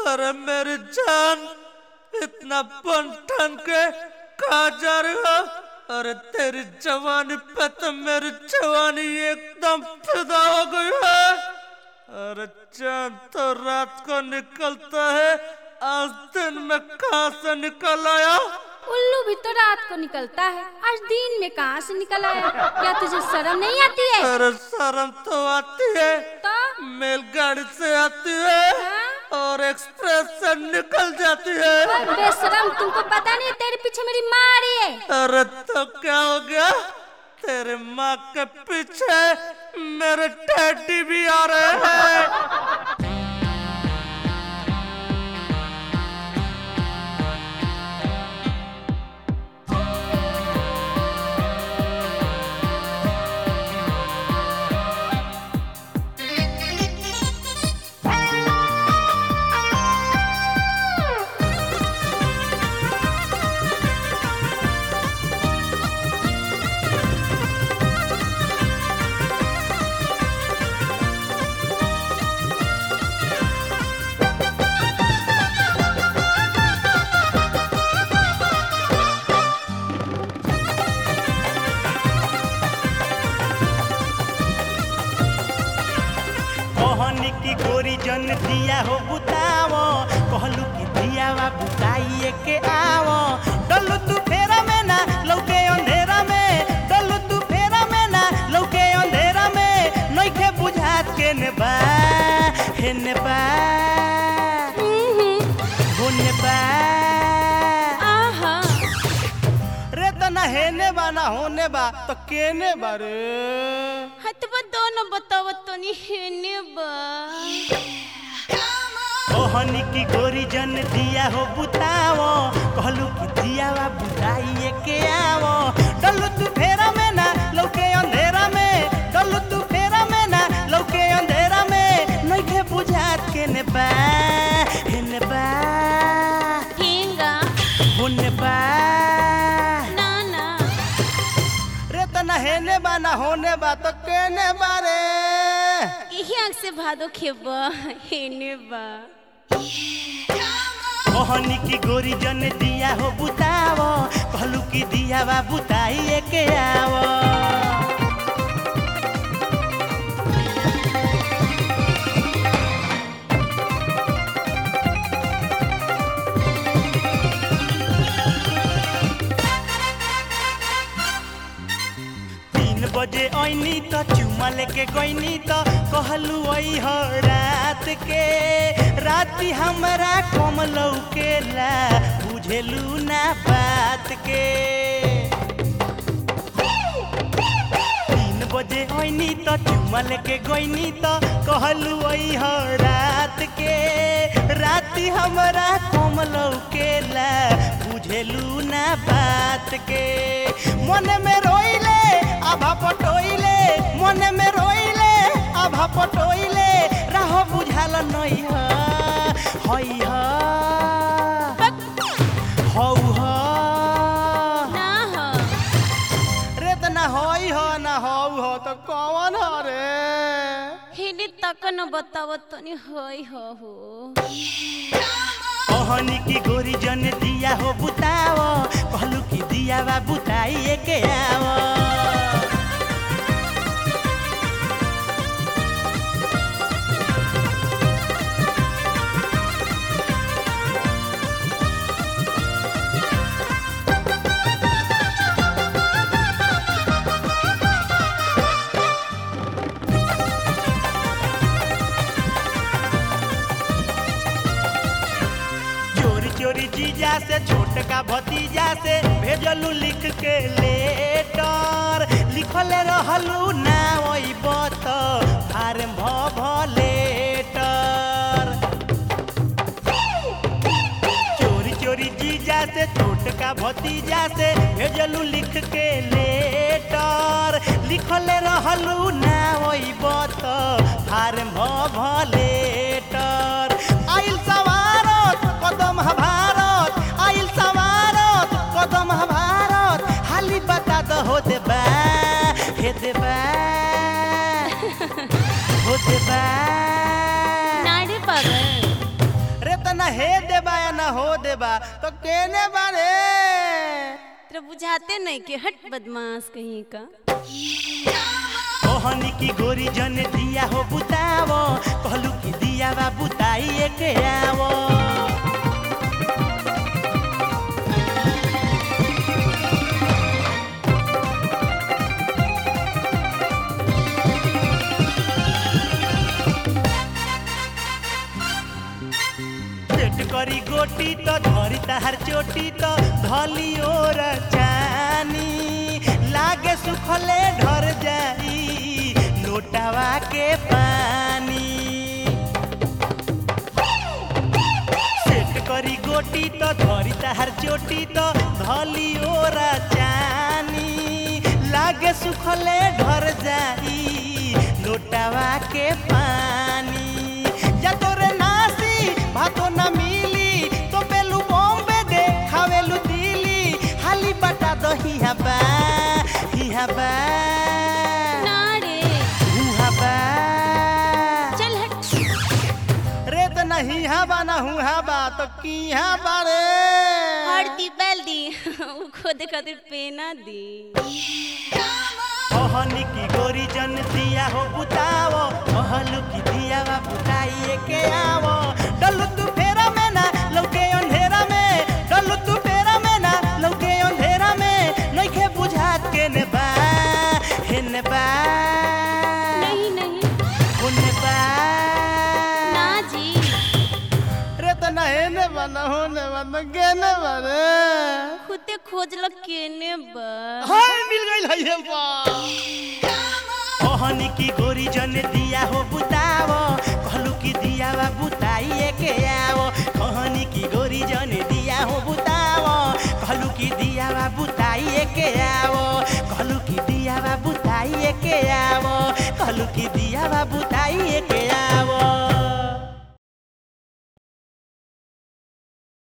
अरे मेरी जान, इतना बन ठन के कहाँ जा रही हो? अरे तेरी जवानी पे तो मेरी जवानी एकदम फिदा हो गई है। अरे चांद तो रात को निकलता है, आज दिन में कहाँ से निकल आया? उल्लू भी तो रात को निकलता है, आज दिन में कहाँ से निकल आया? क्या तुझे शर्म नहीं आती है? अरे शर्म तो आती है, तो मेलगाड़ी से आती है और एक्सप्रेस से निकल जाती है। बेशरम, तुमको पता नहीं तेरे पीछे मेरी माँ आ रही है। अरे तो क्या हो गया? तेरे माँ के पीछे मेरे डैडी भी आ रहे हैं। की गोरी जन दिया हो बुतावो, कहलू की दिया वा बुताइए के आवो। डलू तू फेरा में ना लौके अंधेरा में, डलू तू फेरा में ना लौके अंधेरा में। नइखे बुझात के ने बा हेने बा होने बा आहा रे तना हेने बा ना होने बा तो केने बा रे? हतबा दोनों बताओ तो नहीं हेने बा। ओहनी की गोरी जन दिया हो बुतावो, कहलू की दिया वा बुताइए के आवो। डलू तू फेरा में ना लौके अंधेरा में, डलू तू फेरा में ना लौके अंधेरा में। नइखे बुझात के ने बा हेने बा हेंगा होने बा ना ना रे तना हेने बा ना होने बा तो केने बा रे? यही आँख से भादो खेबा हेने बा। ओहनी की गोरी जन दिया हो बुतावो, कहलू की दिया वा बुताइए के आवो। बजे ऐनी तो चुमा लेके गईनी तो कहलू आई हो रात के। राती हमरा कम लौकेला बुझेलू ना बात के। 3 बजे ऐनी तो चुमा लेके गईनी तो कहलू आई हो रात के। राती हमरा कम लौकेला बुझेलू ना बात के। मन में रोइले आभा पटोइले, मन में रोइले आभा पटोइले। राह बुझाल नई हई हौ ना हो रे तना हई ह ना हौ हो तो कौन ह रे? हेने तक न बताओ तो नहीं होई हो। ओहनी की गोरी जन दिया हो बुतावो, कहलू की दिया वा बुताइए के आवो। चोरी जीजा से छोटका भतीजा से भेजलू लिख के लेटर। लिखले रहलू ना ओई बत फार्म लेटर। चोरी चोरी जीजा से छोटका भतीजा से भेजलू लिख के लेटर। लिखले रहलू ना ओई बत फार्म लेटर। आइल सवारत कदम भारत, आइल सवारत कदम भारत। हाली बता दो हो देबा हे देबा हो देबा ना रे पागल रे तना हे देबा या ना हो देबा तो केने बारे तेरा बुझाते नहीं के हट बदमाश कहीं का। कहनी की गोरी जन दिया हो बुतावो कहलू की दिया बा बुताई के आवो करी गोटी तो धरी ताहार चोटी तो धली ओर जानी लागे सुखले ढर जाई लोटावा के पानी सेट करी गोटी तो धरी ताहार चोटी तो धली ओर जानी लागे सुखले ढर जाई लोटावा के पानी या तोरे नासी भातो ना मिली तो बेलू बॉम्बे दे खावेलू दिली हाली बटा दो हिया बा ना रे हुआ बा चल हट रे तो नहीं हवा ना हुआ बा तो किया बारे हर दी बैल दी वो खोदे खातिर पेना दी। कहनी की गोरी जन दिया हो बुतावो कहलू की दिया बा बुताई के आवो डलू तू फेरा में ना लौके अंधेरा में डलू तू फेरा में ना लौके अंधेरा में नइखे बुझात के ने बा हेने बा नहीं नहीं होने बा ना जी रे त ना हेने बा ना होने बा ना केने बा रे खुदे खोज ल केने बा हाय मिल गइल है ये बा कहनी की गोरी जन दिया हो बुतावो कहलू की दिया बा बुताई के आवो कहनी की गोरी जन दिया हो बुतावो कहलू की दिया बा बुताई के आवो कहलू की दिया बा बुताई के आवो कहलू की दिया बा बुताई के